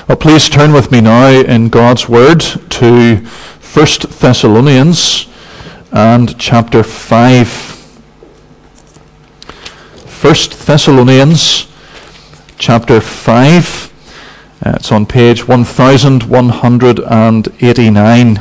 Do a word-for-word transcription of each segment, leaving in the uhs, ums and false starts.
Well, please turn with me now in God's Word to First Thessalonians and chapter five. First Thessalonians chapter five. Uh, it's on page one thousand one hundred eighty-nine.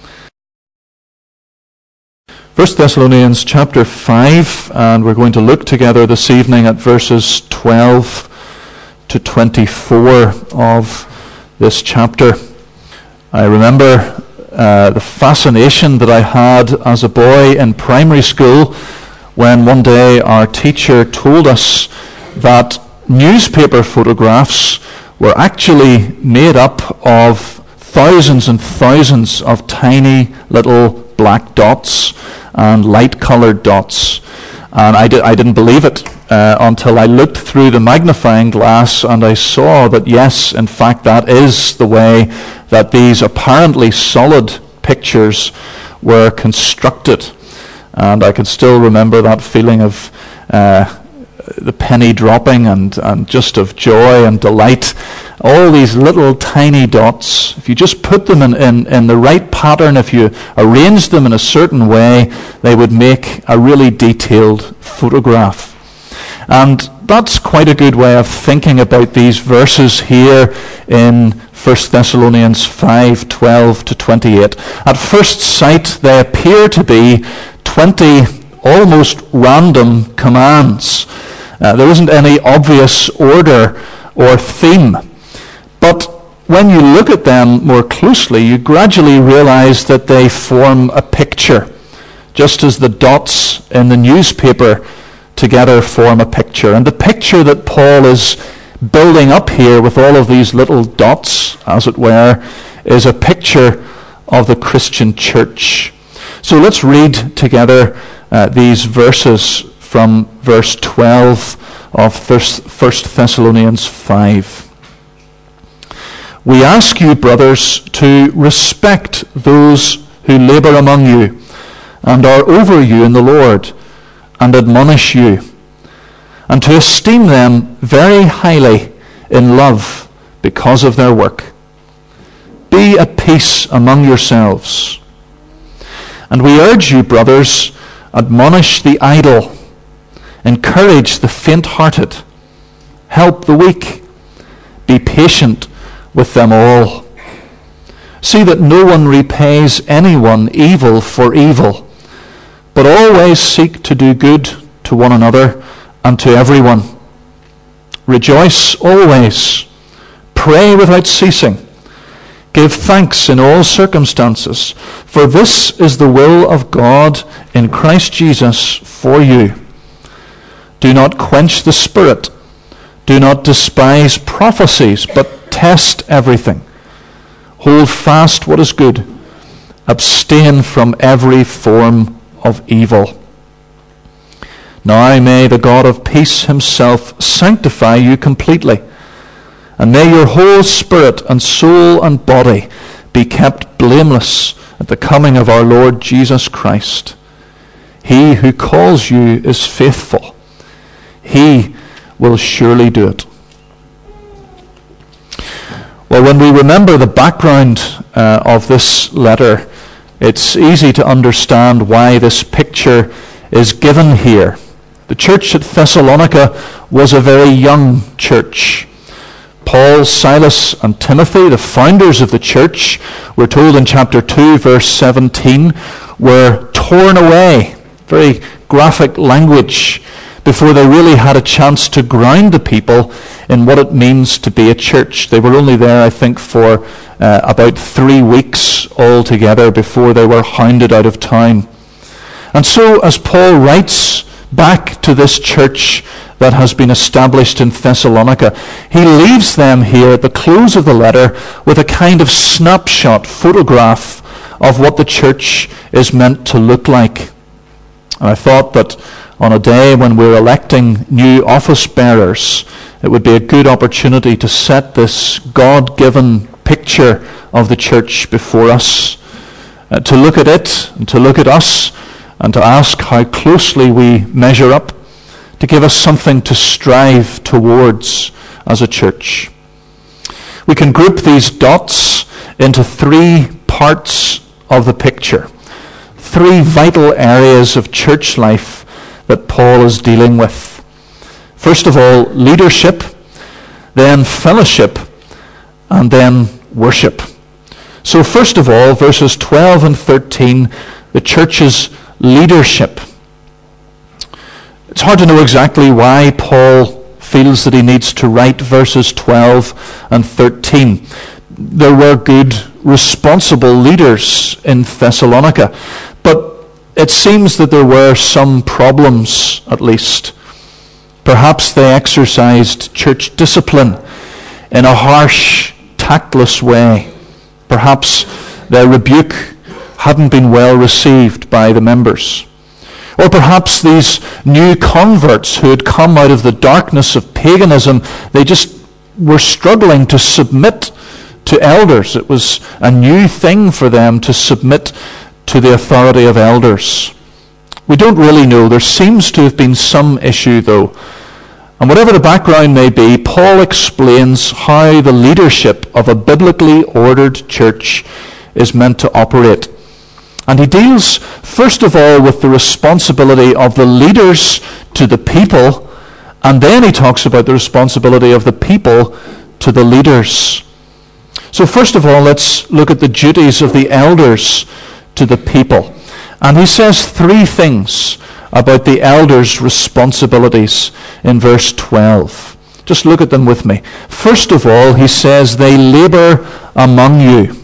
First Thessalonians chapter five, and we're going to look together this evening at verses twelve to twenty-four of this chapter. I remember uh, the fascination that I had as a boy in primary school when one day our teacher told us that newspaper photographs were actually made up of thousands and thousands of tiny little black dots and light-coloured dots. And I, di- I didn't believe it uh, until I looked through the magnifying glass and I saw that, yes, in fact, that is the way that these apparently solid pictures were constructed. And I can still remember that feeling of uh, the penny dropping and, and just of joy and delight. All these little tiny dots, if you just put them in, in, in the right pattern, if you arrange them in a certain way, they would make a really detailed photograph. And that's quite a good way of thinking about these verses here in First Thessalonians five, twelve to twenty-eight. At first sight, they appear to be twenty almost random commands. Uh, there isn't any obvious order or theme. But when you look at them more closely, you gradually realize that they form a picture, just as the dots in the newspaper together form a picture. And the picture that Paul is building up here with all of these little dots, as it were, is a picture of the Christian church. So let's read together uh, these verses from verse twelve of First Thessalonians five. We ask you, brothers, to respect those who labor among you and are over you in the Lord and admonish you, and to esteem them very highly in love because of their work. Be at peace among yourselves. And we urge you, brothers, admonish the idle, encourage the faint-hearted, help the weak, be patient with them all. See that no one repays anyone evil for evil, but always seek to do good to one another and to everyone. Rejoice always, pray without ceasing, give thanks in all circumstances, for this is the will of God in Christ Jesus for you. Do not quench the Spirit, do not despise prophecies, but test everything. Hold fast what is good. Abstain from every form of evil. Now may the God of peace himself sanctify you completely, and may your whole spirit and soul and body be kept blameless at the coming of our Lord Jesus Christ. He who calls you is faithful. He will surely do it. Well, when we remember the background uh, of this letter, it's easy to understand why this picture is given here. The church at Thessalonica was a very young church. Paul, Silas, and Timothy, the founders of the church, we're told in chapter two, verse seventeen, were torn away. Very graphic language, before they really had a chance to ground the people in what it means to be a church. They were only there, I think, for uh, about three weeks altogether before they were hounded out of town. And so, as Paul writes back to this church that has been established in Thessalonica, he leaves them here at the close of the letter with a kind of snapshot photograph of what the church is meant to look like. And I thought that on a day when we're electing new office bearers, it would be a good opportunity to set this God-given picture of the church before us, uh, to look at it and to look at us and to ask how closely we measure up, to give us something to strive towards as a church. We can group these dots into three parts of the picture. Three vital areas of church life that Paul is dealing with. First of all, leadership, then fellowship, and then worship. So first of all, verses twelve and thirteen, the church's leadership. It's hard to know exactly why Paul feels that he needs to write verses twelve and thirteen. There were good, responsible leaders in Thessalonica, but it seems that there were some problems, at least. Perhaps they exercised church discipline in a harsh, tactless way. Perhaps their rebuke hadn't been well received by the members. Or perhaps these new converts who had come out of the darkness of paganism, they just were struggling to submit to elders. It was a new thing for them to submit to the authority of elders. We don't really know. There seems to have been some issue, though. And whatever the background may be, Paul explains how the leadership of a biblically ordered church is meant to operate. And he deals, first of all, with the responsibility of the leaders to the people, and then he talks about the responsibility of the people to the leaders. So first of all, let's look at the duties of the elders to the people. And he says three things about the elders' responsibilities in verse twelve. Just look at them with me. First of all, he says they labor among you.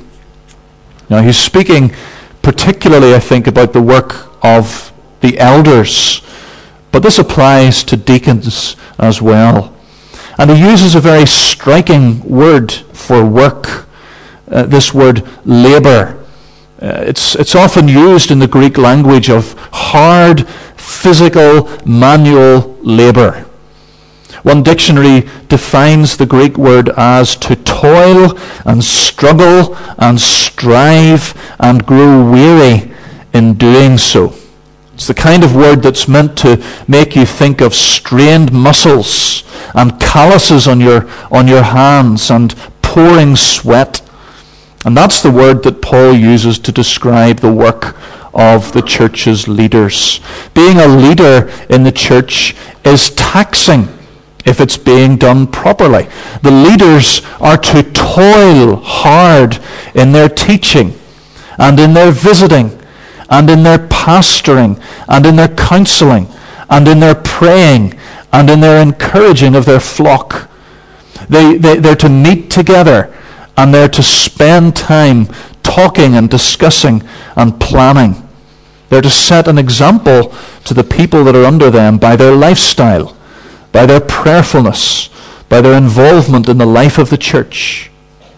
Now he's speaking particularly, I think, about the work of the elders, but this applies to deacons as well. And he uses a very striking word for work, uh, this word labor. Uh, it's, it's often used in the Greek language of hard, physical, manual labor. One dictionary defines the Greek word as to toil and struggle and strive and grow weary in doing so. It's the kind of word that's meant to make you think of strained muscles and calluses on your, on your hands and pouring sweat. And that's the word that Paul uses to describe the work of the church's leaders. Being a leader in the church is taxing if it's being done properly. The leaders are to toil hard in their teaching and in their visiting and in their pastoring and in their counseling and in their praying and in their encouraging of their flock. They, they, they're to meet together and they're to spend time talking and discussing and planning. They're to set an example to the people that are under them by their lifestyle, by their prayerfulness, by their involvement in the life of the church.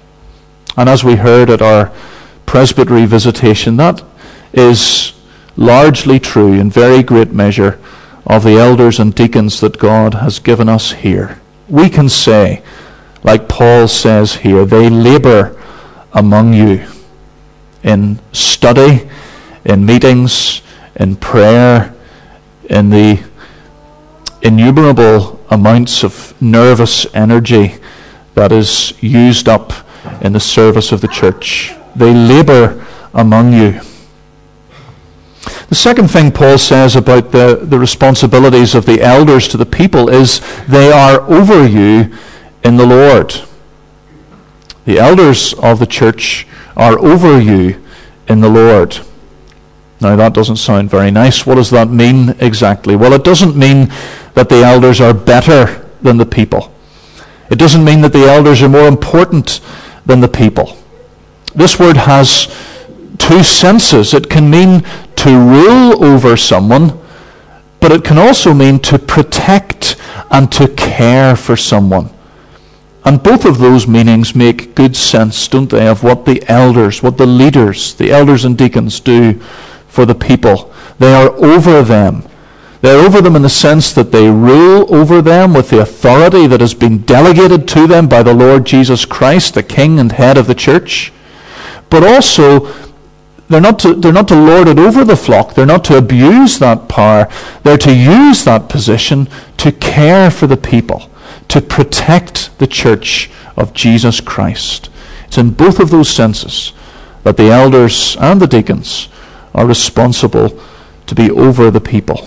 And as we heard at our presbytery visitation, that is largely true in very great measure of the elders and deacons that God has given us here. We can say, like Paul says here, they labor among you in study, in meetings, in prayer, in the innumerable amounts of nervous energy that is used up in the service of the church. They labor among you. The second thing Paul says about the, the responsibilities of the elders to the people is they are over you in the Lord. The elders of the church are over you in the Lord. Now that doesn't sound very nice. What does that mean exactly? Well, it doesn't mean that the elders are better than the people. It doesn't mean that the elders are more important than the people. This word has two senses. It can mean to rule over someone, but it can also mean to protect and to care for someone. And both of those meanings make good sense, don't they, of what the elders, what the leaders, the elders and deacons do for the people. They are over them. They're over them in the sense that they rule over them with the authority that has been delegated to them by the Lord Jesus Christ, the King and head of the church. But also, they're not to, they're not to lord it over the flock. They're not to abuse that power. They're to use that position to care for the people, to protect the church of Jesus Christ. It's in both of those senses that the elders and the deacons are responsible to be over the people.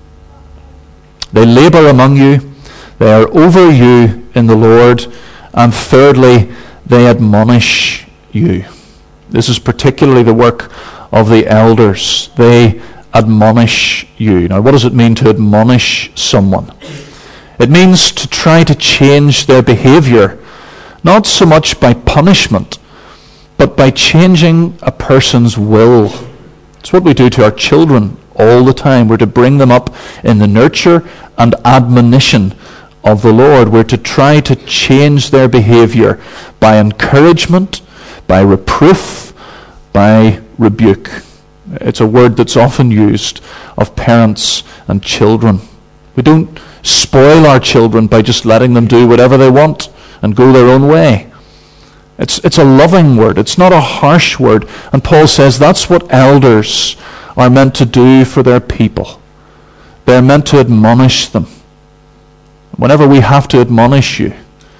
They labor among you, they are over you in the Lord, and thirdly, they admonish you. This is particularly the work of the elders. They admonish you. Now, what does it mean to admonish someone? It means to try to change their behavior, not so much by punishment, but by changing a person's will. It's what we do to our children all the time. We're to bring them up in the nurture and admonition of the Lord. We're to try to change their behavior by encouragement, by reproof, by rebuke. It's a word that's often used of parents and children. We don't spoil our children by just letting them do whatever they want and go their own way. It's, it's a loving word. It's not a harsh word. And Paul says that's what elders are meant to do for their people. They're meant to admonish them. Whenever we have to admonish you,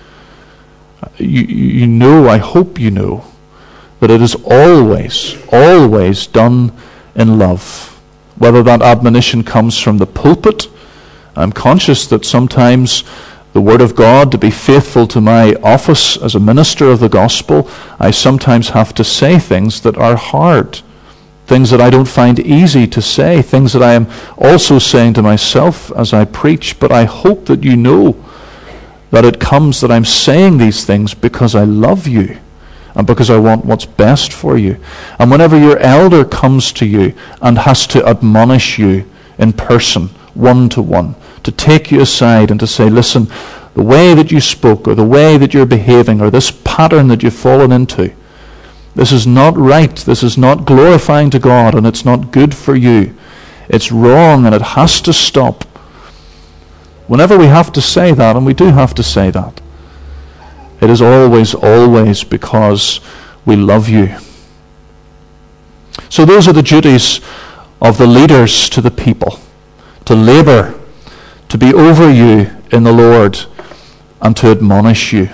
you, you know, I hope you know, that it is always, always done in love. Whether that admonition comes from the pulpit, I'm conscious that sometimes the Word of God, to be faithful to my office as a minister of the gospel, I sometimes have to say things that are hard, things that I don't find easy to say, things that I am also saying to myself as I preach. But I hope that you know that it comes that I'm saying these things because I love you and because I want what's best for you. And whenever your elder comes to you and has to admonish you in person, one-to-one, to take you aside and to say, listen, the way that you spoke or the way that you're behaving or this pattern that you've fallen into, this is not right, this is not glorifying to God, and it's not good for you. It's wrong and it has to stop. Whenever we have to say that, and we do have to say that, it is always, always because we love you. So those are the duties of the leaders to the people, to labor, to be over you in the Lord, and to admonish you.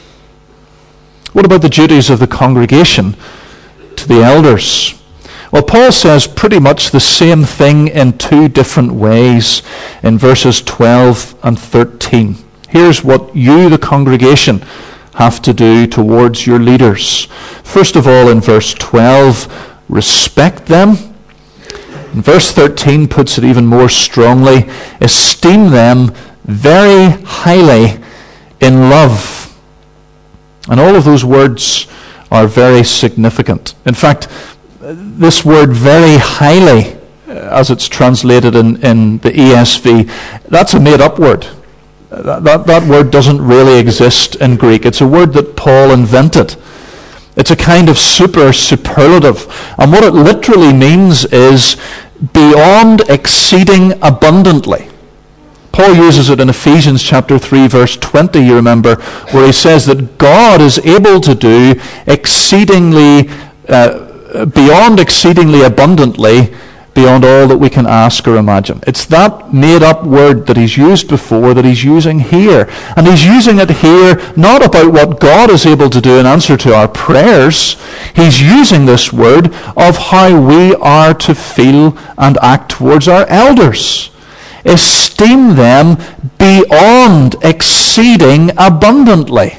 What about the duties of the congregation to the elders? Well, Paul says pretty much the same thing in two different ways in verses twelve and thirteen. Here's what you, the congregation, have to do towards your leaders. First of all, in verse twelve, respect them. And verse thirteen puts it even more strongly, esteem them very highly in love. And all of those words are very significant. In fact, this word very highly, as it's translated in, in the E S V, that's a made-up word. That, that, that word doesn't really exist in Greek. It's a word that Paul invented. It's a kind of super superlative. And what it literally means is beyond exceeding abundantly. Paul uses it in Ephesians chapter three, verse twenty, you remember, where he says that God is able to do exceedingly, uh, beyond exceedingly abundantly, beyond all that we can ask or imagine. It's that made-up word that he's used before that he's using here. And he's using it here not about what God is able to do in answer to our prayers. He's using this word of how we are to feel and act towards our elders. Esteem them beyond exceeding abundantly.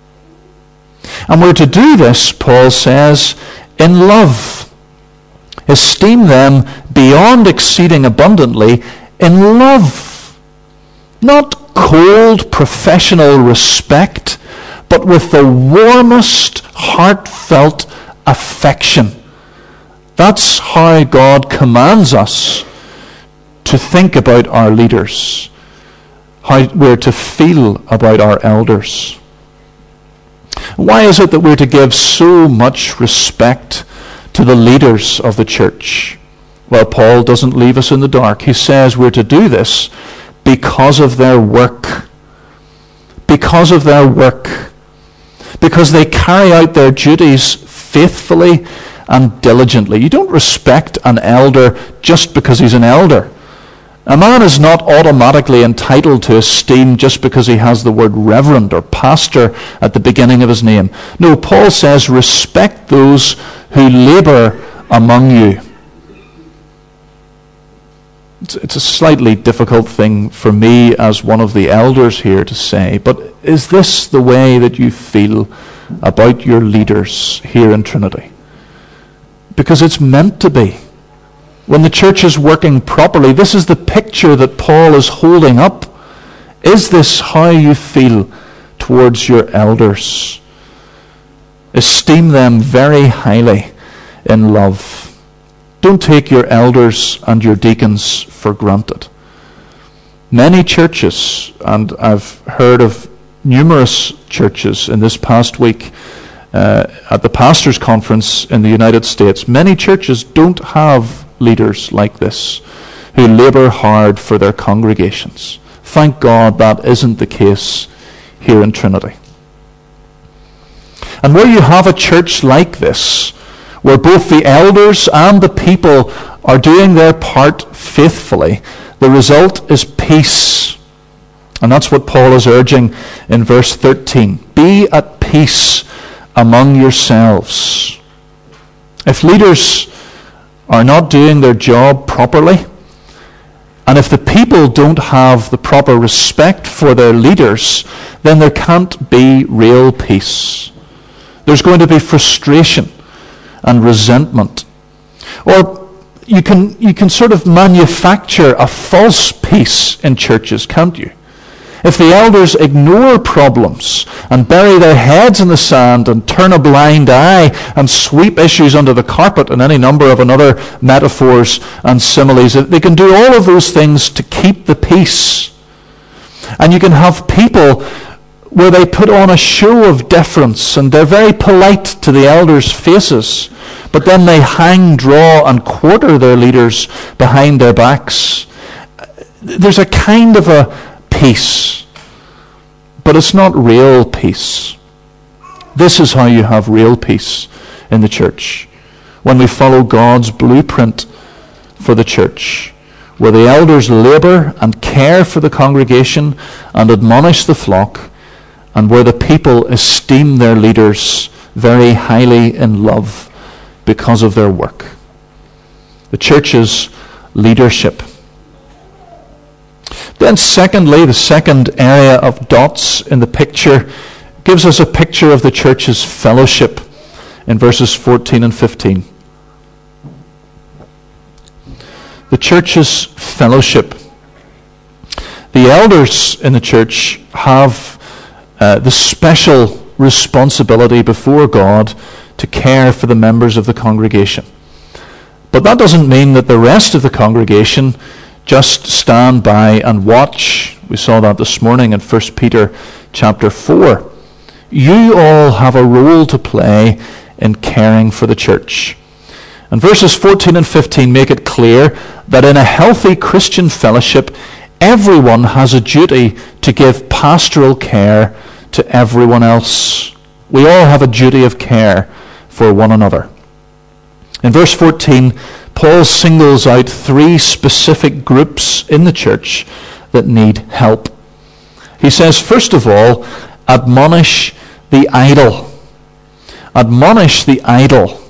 And we're to do this, Paul says, in love. Esteem them beyond exceeding abundantly in love. Not cold professional respect, but with the warmest heartfelt affection. That's how God commands us to think about our leaders, how we're to feel about our elders. Why is it that we're to give so much respect to the leaders of the church? Well, Paul doesn't leave us in the dark. He says we're to do this because of their work. Because of their work. Because they carry out their duties faithfully and diligently. You don't respect an elder just because he's an elder. A man is not automatically entitled to esteem just because he has the word reverend or pastor at the beginning of his name. No, Paul says, respect those who labor among you. It's, it's a slightly difficult thing for me as one of the elders here to say, but is this the way that you feel about your leaders here in Trinity? Because it's meant to be. When the church is working properly, this is the picture that Paul is holding up. Is this how you feel towards your elders? Esteem them very highly in love. Don't take your elders and your deacons for granted. Many churches, and I've heard of numerous churches in this past week uh, at the pastors' conference in the United States, many churches don't have leaders like this who labor hard for their congregations. Thank God that isn't the case here in Trinity. And where you have a church like this, where both the elders and the people are doing their part faithfully, the result is peace. And that's what Paul is urging in verse thirteen. Be at peace among yourselves. If leaders are not doing their job properly, and if the people don't have the proper respect for their leaders, then there can't be real peace. There's going to be frustration and resentment. Or you can you can sort of manufacture a false peace in churches, can't you? If the elders ignore problems and bury their heads in the sand and turn a blind eye and sweep issues under the carpet, and any number of another metaphors and similes, they can do all of those things to keep the peace. And you can have people where they put on a show of deference and they're very polite to the elders' faces, but then they hang, draw, and quarter their leaders behind their backs. There's a kind of a peace, but it's not real peace. This is how you have real peace in the church, when we follow God's blueprint for the church, where the elders labor and care for the congregation and admonish the flock, and where the people esteem their leaders very highly in love because of their work. The church's leadership. Then secondly, the second area of dots in the picture gives us a picture of the church's fellowship in verses fourteen and fifteen. The church's fellowship. The elders in the church have uh, the special responsibility before God to care for the members of the congregation. But that doesn't mean that the rest of the congregation just stand by and watch. We saw that this morning in First Peter chapter four. You all have a role to play in caring for the church. And verses fourteen and fifteen make it clear that in a healthy Christian fellowship, everyone has a duty to give pastoral care to everyone else. We all have a duty of care for one another. In verse fourteen, Paul singles out three specific groups in the church that need help. He says, first of all, admonish the idle. Admonish the idle.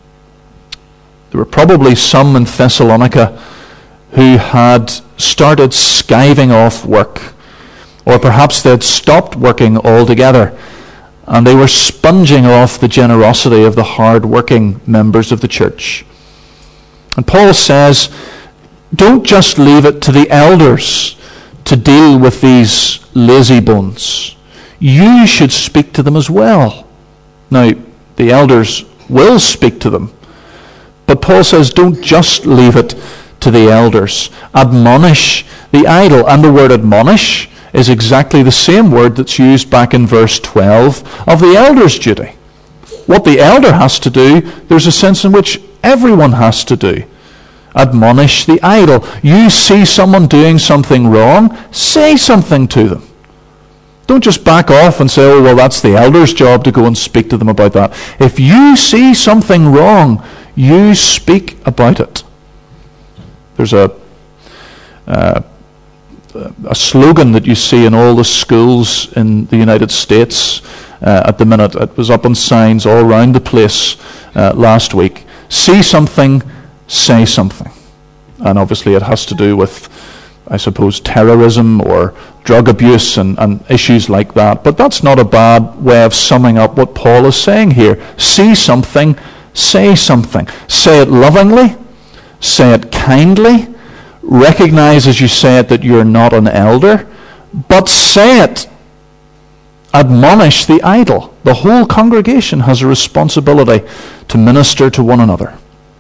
There were probably some in Thessalonica who had started skiving off work, or perhaps they had stopped working altogether, and they were sponging off the generosity of the hard-working members of the church. And Paul says, don't just leave it to the elders to deal with these lazy bones. You should speak to them as well. Now, the elders will speak to them, but Paul says, don't just leave it to the elders. Admonish the idle. And the word admonish is exactly the same word that's used back in verse twelve of the elder's duty. What the elder has to do, there's a sense in which everyone has to do. Admonish the idle. You see someone doing something wrong, say something to them. Don't just back off and say, oh, well, that's the elder's job to go and speak to them about that. If you see something wrong, you speak about it. There's a uh, a slogan that you see in all the schools in the United States uh, at the minute. It was up on signs all around the place uh, last week. See something, say something. And obviously it has to do with, I suppose, terrorism or drug abuse and, and issues like that. But that's not a bad way of summing up what Paul is saying here. See something, say something. Say it lovingly, say it kindly. Recognize as you say it that you're not an elder, but say it. Admonish the idle. The whole congregation has a responsibility to minister to one another.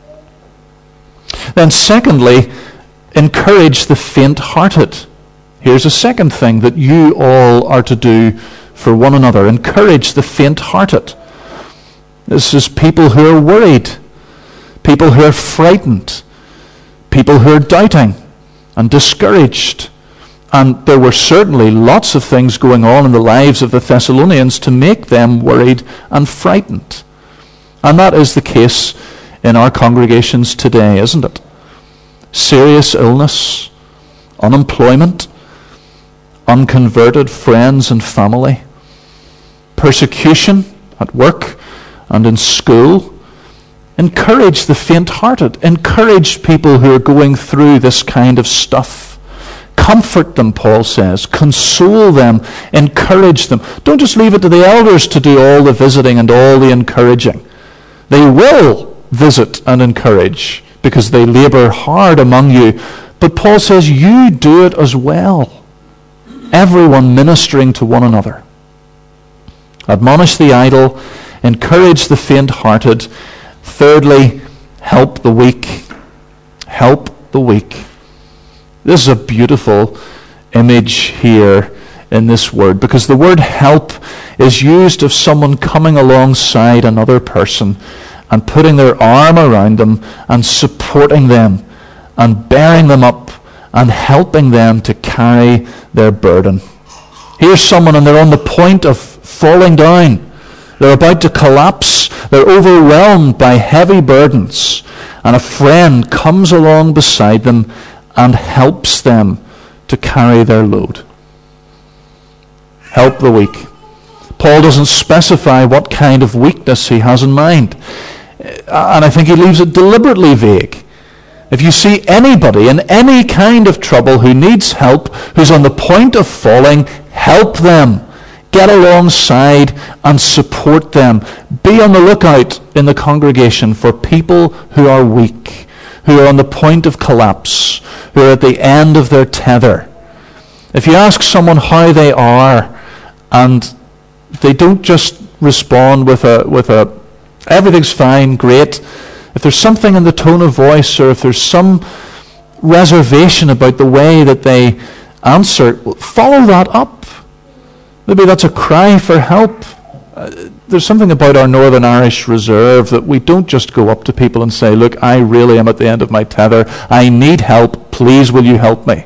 Then secondly, encourage the faint-hearted. Here's a second thing that you all are to do for one another. Encourage the faint-hearted. This is people who are worried, people who are frightened, people who are doubting and discouraged. And there were certainly lots of things going on in the lives of the Thessalonians to make them worried and frightened. And that is the case in our congregations today, isn't it? Serious illness, unemployment, unconverted friends and family, persecution at work and in school. Encourage the faint-hearted. Encourage people who are going through this kind of stuff. Comfort them, Paul says. Console them. Encourage them. Don't just leave it to the elders to do all the visiting and all the encouraging. They will visit and encourage because they labor hard among you. But Paul says you do it as well. Everyone ministering to one another. Admonish the idle. Encourage the faint-hearted. Thirdly, help the weak. Help the weak. This is a beautiful image here in this word, because the word help is used of someone coming alongside another person and putting their arm around them and supporting them and bearing them up and helping them to carry their burden. Here's someone and they're on the point of falling down. They're about to collapse. They're overwhelmed by heavy burdens. And a friend comes along beside them and helps them to carry their load. Help the weak. Paul doesn't specify what kind of weakness he has in mind. And I think he leaves it deliberately vague. If you see anybody in any kind of trouble who needs help, who's on the point of falling, help them. Get alongside and support them. Be on the lookout in the congregation for people who are weak, who are on the point of collapse, who are at the end of their tether. If you ask someone how they are, and they don't just respond with a with a everything's fine, great. If there's something in the tone of voice, or if there's some reservation about the way that they answer, follow that up. Maybe that's a cry for help. Uh, there's something about our Northern Irish reserve that we don't just go up to people and say, look, I really am at the end of my tether. I need help. Please, will you help me?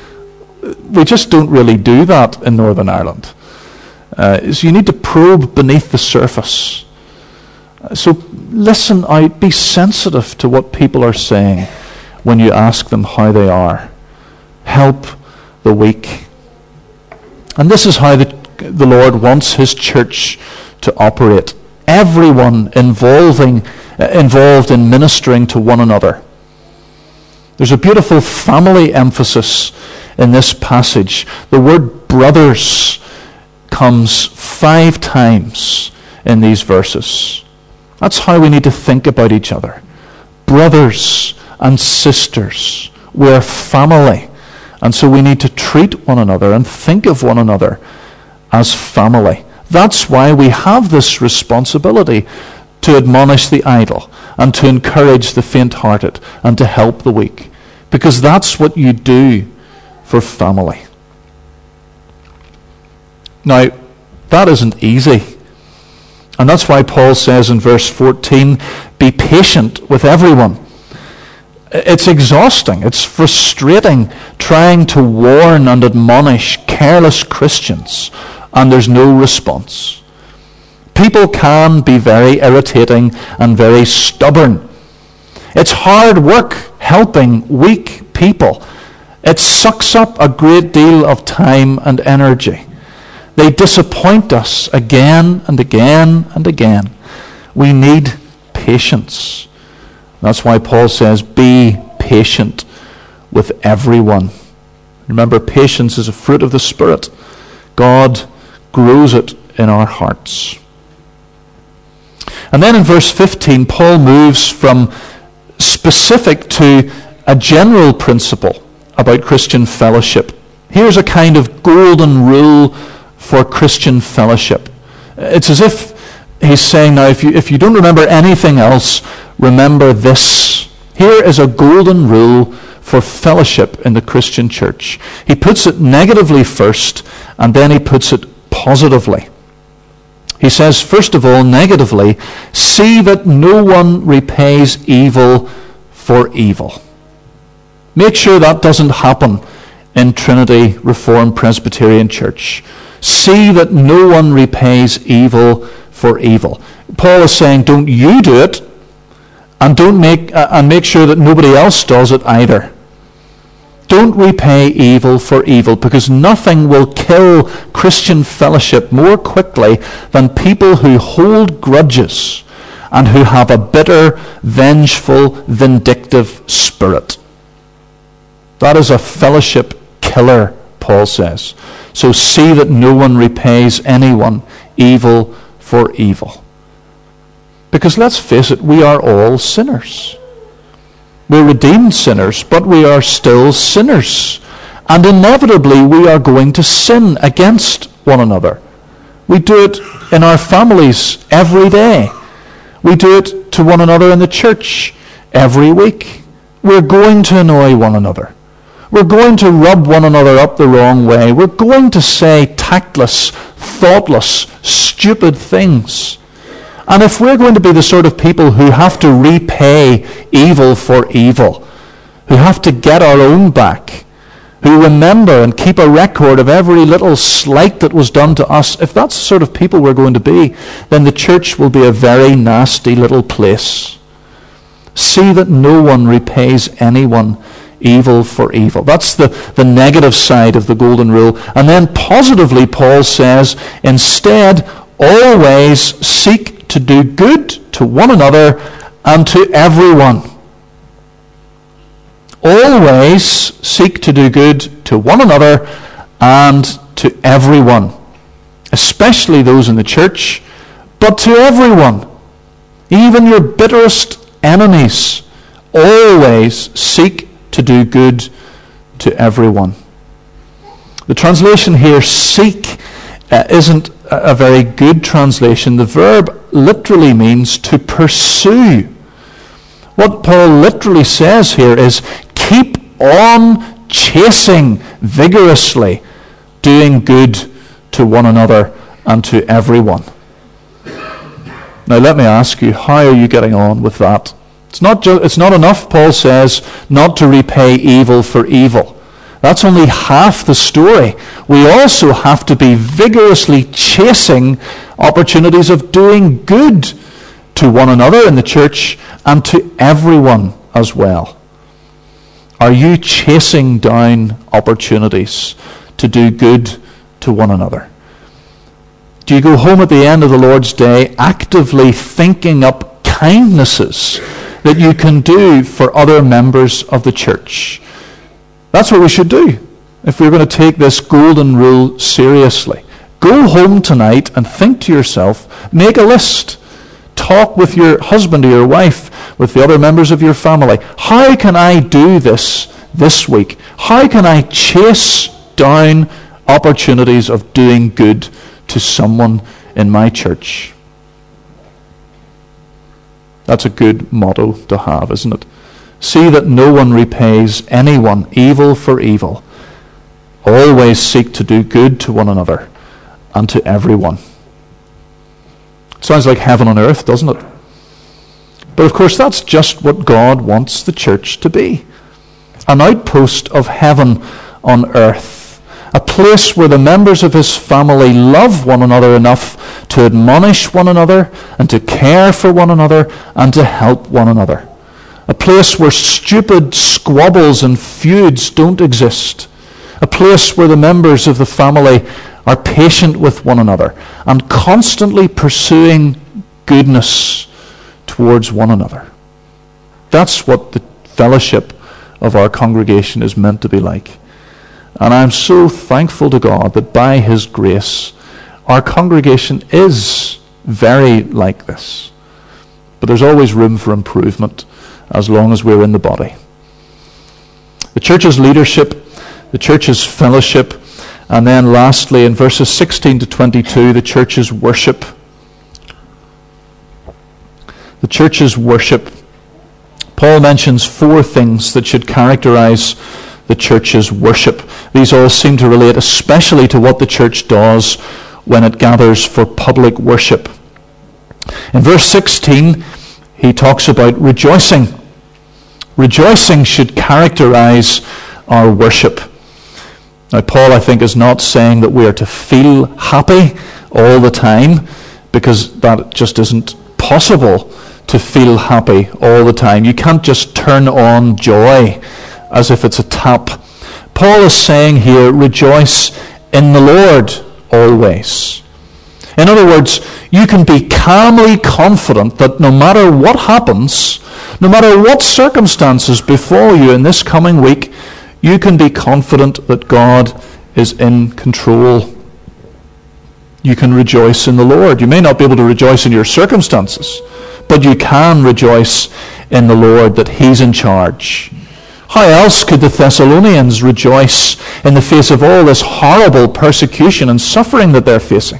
We just don't really do that in Northern Ireland. Uh, so you need to probe beneath the surface. Uh, so listen out. Be sensitive to what people are saying when you ask them how they are. Help the weak. And this is how the the Lord wants his church to operate. Everyone involving, uh, involved in ministering to one another. There's a beautiful family emphasis in this passage. The word brothers comes five times in these verses. That's how we need to think about each other. Brothers and sisters. We're family. And so we need to treat one another and think of one another as family. That's why we have this responsibility to admonish the idle and to encourage the faint-hearted and to help the weak. Because that's what you do for family. Now, that isn't easy. And that's why Paul says in verse fourteen, be patient with everyone. It's exhausting. It's frustrating trying to warn and admonish careless Christians, and there's no response. People can be very irritating and very stubborn. It's hard work helping weak people. It sucks up a great deal of time and energy. They disappoint us again and again and again. We need patience. That's why Paul says, be patient with everyone. Remember, patience is a fruit of the Spirit. God grows it in our hearts. And then in verse fifteen, Paul moves from specific to a general principle about Christian fellowship. Here's a kind of golden rule for Christian fellowship. It's as if he's saying, now, if you, if you don't remember anything else, remember this. Here is a golden rule for fellowship in the Christian church. He puts it negatively first, and then he puts it positively. He says, first of all, negatively, see that no one repays evil for evil. Make sure that doesn't happen in Trinity Reformed Presbyterian Church. See that no one repays evil for evil. Paul is saying, don't you do it, and don't make uh, and make sure that nobody else does it either. Don't repay evil for evil, because nothing will kill Christian fellowship more quickly than people who hold grudges and who have a bitter, vengeful, vindictive spirit. That is a fellowship killer, Paul says. So see that no one repays anyone evil for evil. Because let's face it, we are all sinners. We're redeemed sinners, but we are still sinners. And inevitably we are going to sin against one another. We do it in our families every day. We do it to one another in the church every week. We're going to annoy one another. We're going to rub one another up the wrong way. We're going to say tactless, thoughtless, stupid things. And if we're going to be the sort of people who have to repay evil for evil, who have to get our own back, who remember and keep a record of every little slight that was done to us, if that's the sort of people we're going to be, then the church will be a very nasty little place. See that no one repays anyone evil for evil. That's the, the negative side of the golden rule. And then positively, Paul says, instead, always seek to do good to one another and to everyone. Always seek to do good to one another and to everyone, especially those in the church, but to everyone, even your bitterest enemies. Always seek to do good to everyone. The translation here, seek, uh, isn't a very good translation. The verb literally means to pursue. What Paul literally says here is keep on chasing vigorously, doing good to one another and to everyone. Now let me ask you, how are you getting on with that? It's not ju- it's not enough, Paul says, not to repay evil for evil. That's only half the story. We also have to be vigorously chasing opportunities of doing good to one another in the church and to everyone as well. Are you chasing down opportunities to do good to one another? Do you go home at the end of the Lord's Day actively thinking up kindnesses that you can do for other members of the church? That's what we should do if we're going to take this golden rule seriously. Go home tonight and think to yourself, make a list. Talk with your husband or your wife, with the other members of your family. How can I do this this week? How can I chase down opportunities of doing good to someone in my church? That's a good motto to have, isn't it? See that no one repays anyone evil for evil. Always seek to do good to one another and to everyone. Sounds like heaven on earth, doesn't it? But of course, that's just what God wants the church to be. An outpost of heaven on earth. A place where the members of his family love one another enough to admonish one another and to care for one another and to help one another. A place where stupid squabbles and feuds don't exist. A place where the members of the family are patient with one another and constantly pursuing goodness towards one another. That's what the fellowship of our congregation is meant to be like. And I'm so thankful to God that by His grace, our congregation is very like this. But there's always room for improvement as long as we're in the body. The church's leadership, the church's fellowship, and then lastly in verses sixteen to twenty-two, the church's worship. The church's worship. Paul mentions four things that should characterize the church's worship. These all seem to relate especially to what the church does when it gathers for public worship. In verse sixteen, he talks about rejoicing. Rejoicing should characterize our worship. Now, Paul, I think, is not saying that we are to feel happy all the time, because that just isn't possible to feel happy all the time. You can't just turn on joy as if it's a tap. Paul is saying here, rejoice in the Lord always. In other words, you can be calmly confident that no matter what happens, no matter what circumstances befall you in this coming week, you can be confident that God is in control. You can rejoice in the Lord. You may not be able to rejoice in your circumstances, but you can rejoice in the Lord that He's in charge. How else could the Thessalonians rejoice in the face of all this horrible persecution and suffering that they're facing?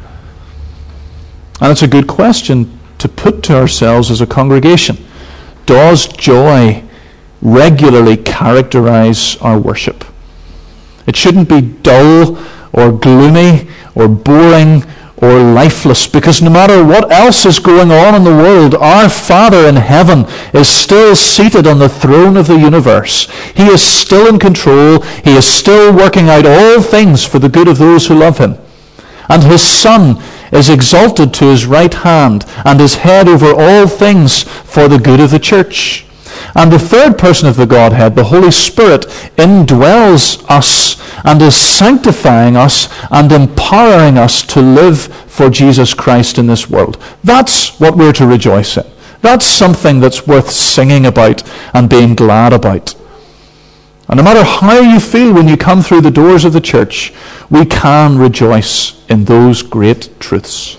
And it's a good question to put to ourselves as a congregation. Does joy regularly characterize our worship? It shouldn't be dull or gloomy or boring or lifeless, because no matter what else is going on in the world, our Father in heaven is still seated on the throne of the universe. He is still in control. He is still working out all things for the good of those who love Him. And His Son is exalted to His right hand and is head over all things for the good of the church. And the third person of the Godhead, the Holy Spirit, indwells us and is sanctifying us and empowering us to live for Jesus Christ in this world. That's what we're to rejoice in. That's something that's worth singing about and being glad about. And no matter how you feel when you come through the doors of the church, we can rejoice in those great truths.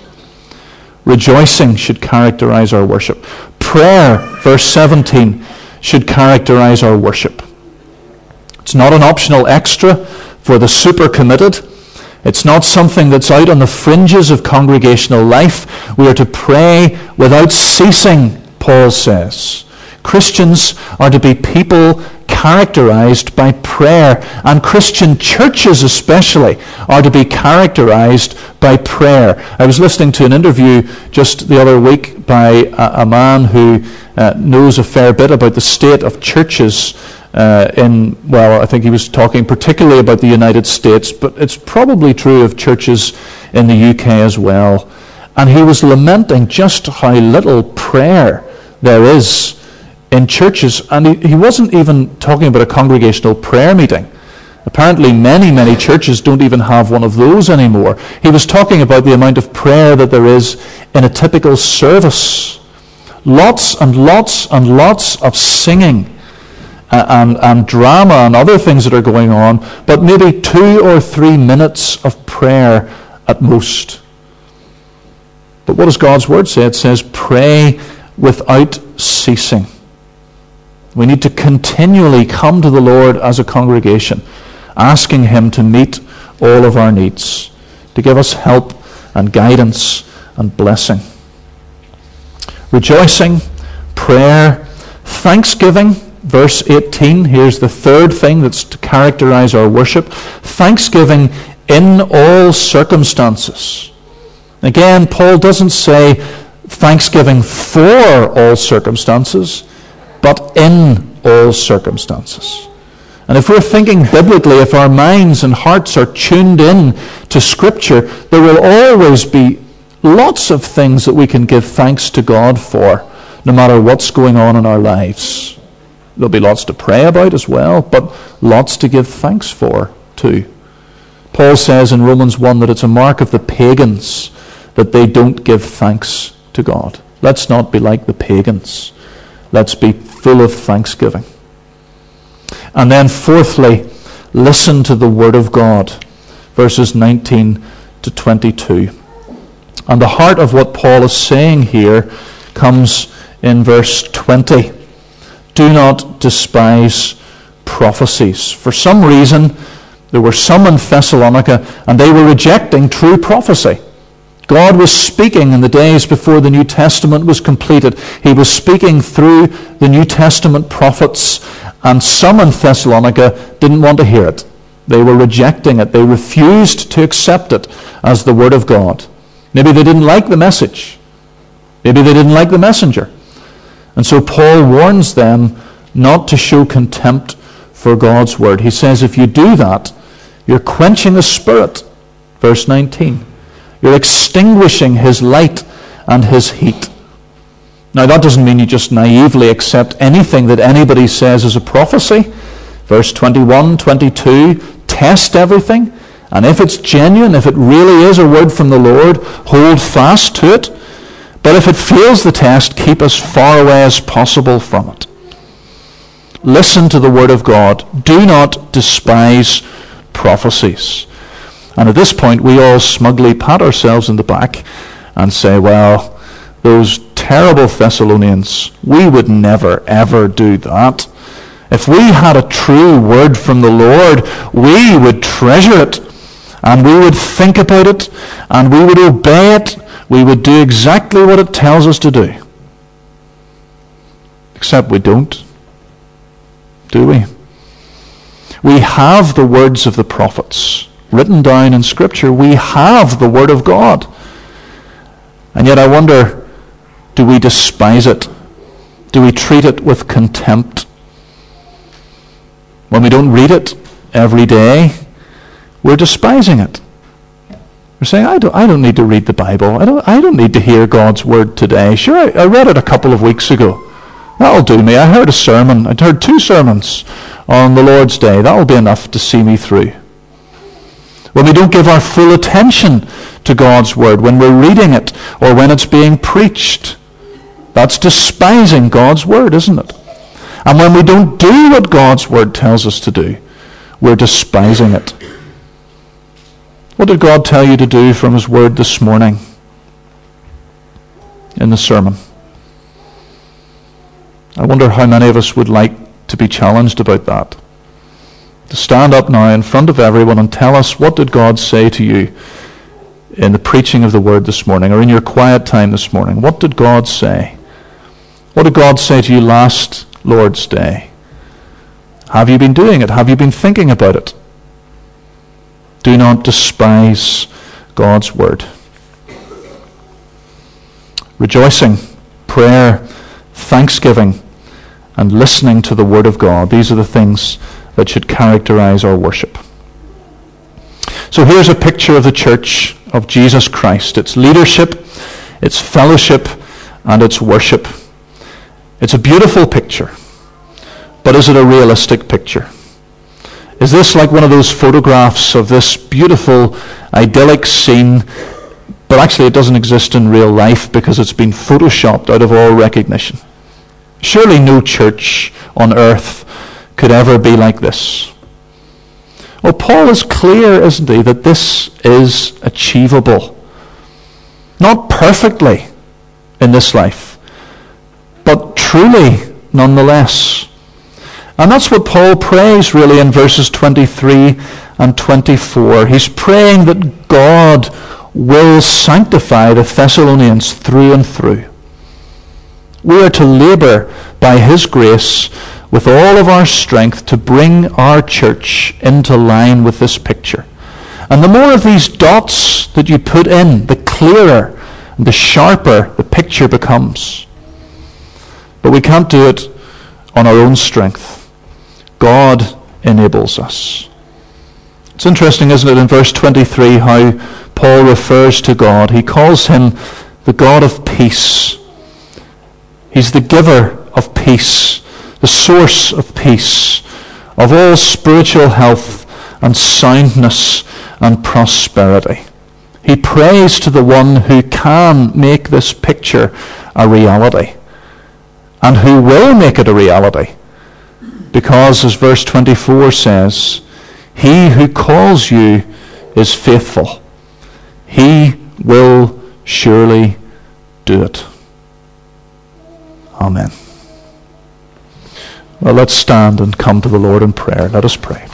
Rejoicing should characterize our worship. Prayer, verse seventeen, should characterize our worship. It's not an optional extra for the super committed. It's not something that's out on the fringes of congregational life. We are to pray without ceasing, Paul says. Christians are to be people characterized by prayer, and Christian churches especially are to be characterized by prayer. I was listening to an interview just the other week by a, a man who uh, knows a fair bit about the state of churches uh, in, well, I think he was talking particularly about the United States, but it's probably true of churches in the U K as well. And he was lamenting just how little prayer there is in churches, and he, he wasn't even talking about a congregational prayer meeting. Apparently many, many churches don't even have one of those anymore. He was talking about the amount of prayer that there is in a typical service. Lots and lots and lots of singing uh, and, and drama and other things that are going on, but maybe two or three minutes of prayer at most. But what does God's Word say? It says, pray without ceasing. We need to continually come to the Lord as a congregation, asking Him to meet all of our needs, to give us help and guidance and blessing. Rejoicing, prayer, thanksgiving, verse eighteen. Here's the third thing that's to characterize our worship. Thanksgiving in all circumstances. Again, Paul doesn't say thanksgiving for all circumstances, but in all circumstances. And if we're thinking biblically, if our minds and hearts are tuned in to Scripture, there will always be lots of things that we can give thanks to God for, no matter what's going on in our lives. There'll be lots to pray about as well, but lots to give thanks for too. Paul says in Romans one that it's a mark of the pagans that they don't give thanks to God. Let's not be like the pagans. Let's be full of thanksgiving. And then fourthly, listen to the word of God. Verses nineteen to twenty-two. And the heart of what Paul is saying here comes in verse twenty. Do not despise prophecies. For some reason, there were some in Thessalonica, and they were rejecting true prophecy. God was speaking in the days before the New Testament was completed. He was speaking through the New Testament prophets, and some in Thessalonica didn't want to hear it. They were rejecting it. They refused to accept it as the Word of God. Maybe they didn't like the message. Maybe they didn't like the messenger. And so Paul warns them not to show contempt for God's Word. He says, if you do that, you're quenching the Spirit. Verse nineteen. You're extinguishing His light and His heat. Now that doesn't mean you just naively accept anything that anybody says is a prophecy. Verse twenty-one, twenty-two, test everything, and if it's genuine, if it really is a word from the Lord, hold fast to it. But if it fails the test, keep as far away as possible from it. Listen to the word of God. Do not despise prophecies. And at this point, we all smugly pat ourselves in the back and say, well, those terrible Thessalonians, we would never, ever do that. If we had a true word from the Lord, we would treasure it, and we would think about it, and we would obey it. We would do exactly what it tells us to do. Except we don't, do we? We have the words of the prophets written down in Scripture. We have the Word of God. And yet I wonder, do we despise it? Do we treat it with contempt? When we don't read it every day, we're despising it. We're saying, I don't, I don't need to read the Bible. I don't, I don't need to hear God's Word today. Sure, I, I read it a couple of weeks ago. That'll do me. I heard a sermon. I heard two sermons on the Lord's Day. That'll be enough to see me through. When we don't give our full attention to God's Word, when we're reading it, or when it's being preached, that's despising God's Word, isn't it? And when we don't do what God's Word tells us to do, we're despising it. What did God tell you to do from His Word this morning in the sermon? I wonder how many of us would like to be challenged about that. To stand up now in front of everyone and tell us, what did God say to you in the preaching of the Word this morning, or in your quiet time this morning? What did God say? What did God say to you last Lord's Day? Have you been doing it? Have you been thinking about it? Do not despise God's Word. Rejoicing, prayer, thanksgiving, and listening to the Word of God. These are the things that should characterize our worship. So here's a picture of the church of Jesus Christ. Its leadership, its fellowship, and its worship. It's a beautiful picture, but is it a realistic picture? Is this like one of those photographs of this beautiful, idyllic scene, but actually it doesn't exist in real life because it's been photoshopped out of all recognition? Surely no church on earth could ever be like this. Well, Paul is clear, isn't he, that this is achievable. Not perfectly in this life, but truly nonetheless. And that's what Paul prays really in verses twenty-three and twenty-four. He's praying that God will sanctify the Thessalonians through and through. We are to labor by His grace with all of our strength to bring our church into line with this picture. And the more of these dots that you put in, the clearer and the sharper the picture becomes. But we can't do it on our own strength. God enables us. It's interesting, isn't it, in verse twenty-three, how Paul refers to God. He calls Him the God of peace. He's the giver of peace, the source of peace, of all spiritual health and soundness and prosperity. He prays to the one who can make this picture a reality, and who will make it a reality. Because, as verse twenty-four says, he who calls you is faithful. He will surely do it. Amen. Well, let's stand and come to the Lord in prayer. Let us pray.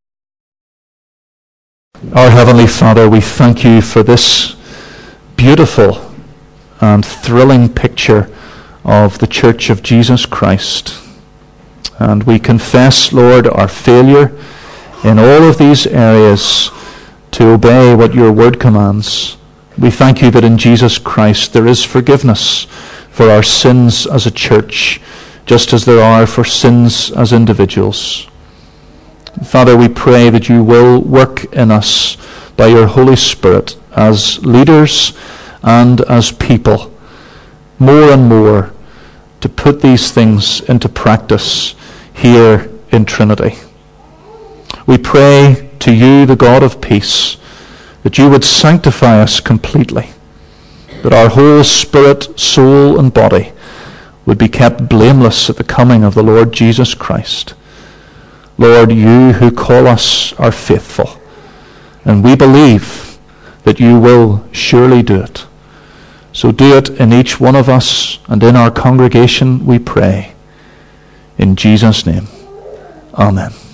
Our Heavenly Father, we thank you for this beautiful and thrilling picture of the Church of Jesus Christ. And we confess, Lord, our failure in all of these areas to obey what your word commands. We thank you that in Jesus Christ there is forgiveness for our sins as a church, just as there are for sins as individuals. Father, we pray that you will work in us by your Holy Spirit as leaders and as people, more and more, to put these things into practice here in Trinity. We pray to you, the God of peace, that you would sanctify us completely, that our whole spirit, soul, and body would be kept blameless at the coming of the Lord Jesus Christ. Lord, you who call us are faithful, and we believe that you will surely do it. So do it in each one of us and in our congregation, we pray. In Jesus' name, amen.